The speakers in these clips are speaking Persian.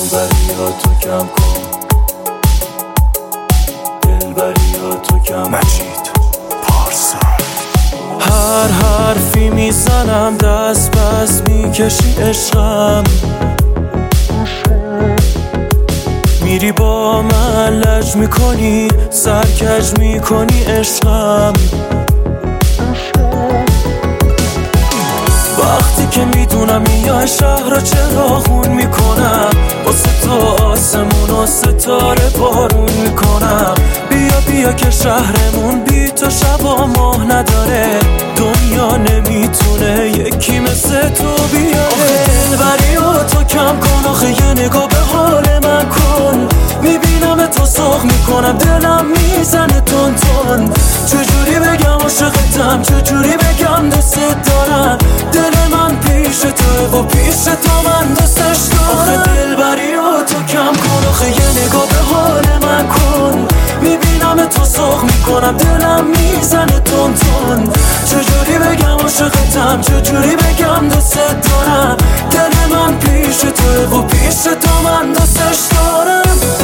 دلبریاتو کم کن، دلبریاتو کم کن. مجید پارسا. هر حرفی میزنم دست بس میکشی عشقم، میری با من لج میکنی سرکج میکنی عشقم. وقتی که میدونم میای شهر رو چراغون میکنم، واسه تو آسمون و ستاره بارون میکنم. بیا بیا که شهرمون بی تو شب و ماه نداره، دنیا نمیتونه یکی مثل تو بیاره. دلبری و تو کم کن، آخه یه نگاه به حال من کن. میبینم تو ساخ میکنم دلم میزنه تون تون. چجوری بگم عاشقتم، چجوری بگم دوست دارم. دل من پیش تو و پیش تو من دوستش دارم. آخه دلبری و تو کم کن، آخه یه نگاه به حال من کن. میبینم تو ساخ میکنم دلم میزنه تون تون. چجوری بگم عاشقتم، چجوری بگم دوست دارم. دل من پیش تو و پیش تو من دوستش دارم.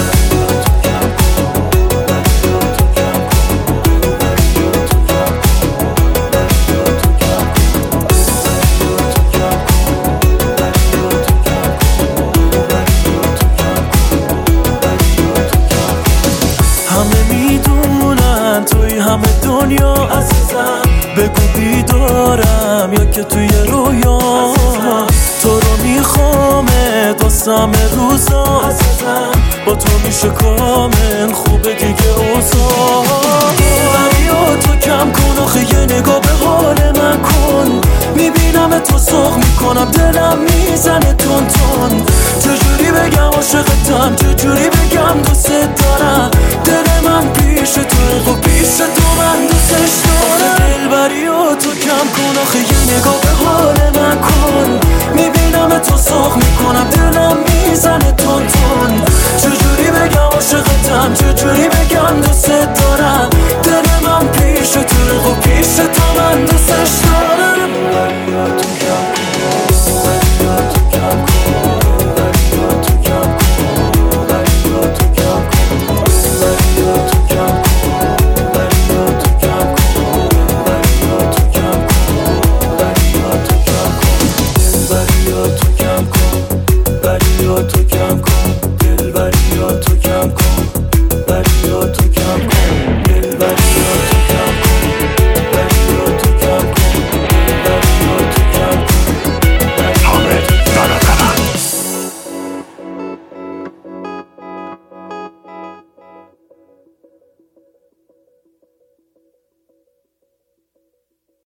همه میدونن توی همه دنیا عزیزم، بگو بیدارم یا که توی رویا. تو رو میخوامه داستم روزا عزیزم، با تو میشه کامل خوبه دیگه اوضاع. دلبری و تو کم کن، آخه یه نگاه به حال من کن. میبینم تو ساخ میکنم دلم میزنه تون تون. چجوری بگم عاشقتم، چجوری بگم دوست دارم. دل من پیش تو و پیش تو من دوستش دارم. دلبری و تو کم کن، آخه یه نگاه به حال من کن.